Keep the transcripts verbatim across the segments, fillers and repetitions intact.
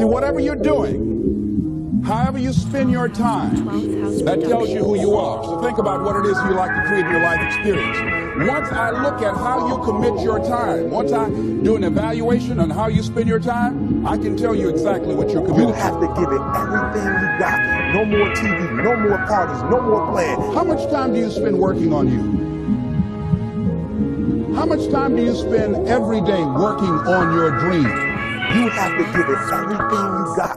See, whatever you're doing, however you spend your time, that tells you who you are. So think about what it is you like to create in your life experience. Once I look at how you commit your time, once I do an evaluation on how you spend your time, I can tell you exactly what you're committed to. You have to give it everything you got. No more T V, no more parties, no more playing. How much time do you spend working on you? How much time do you spend every day working on your dream? You have to give it everything you got.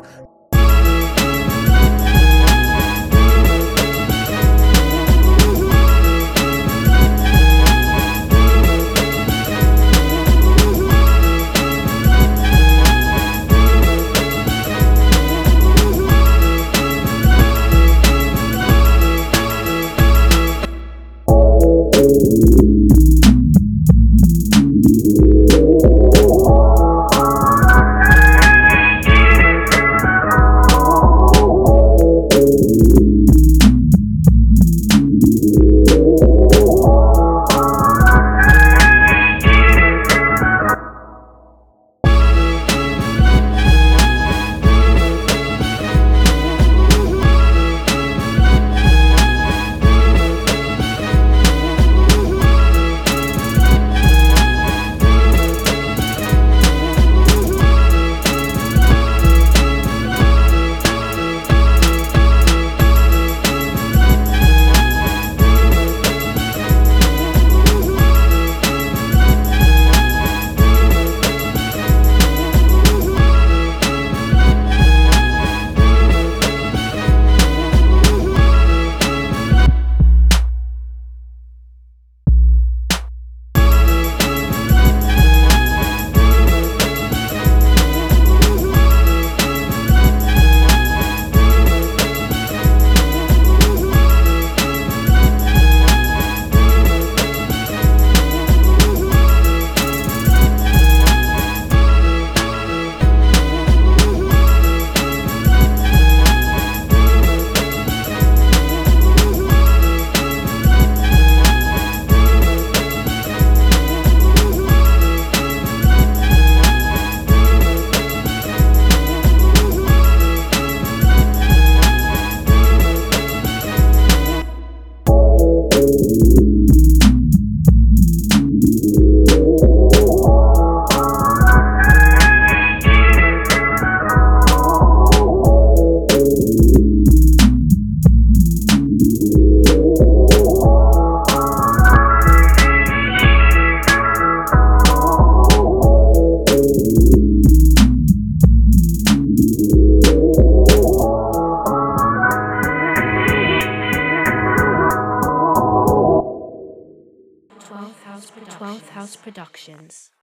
twelfth House Productions.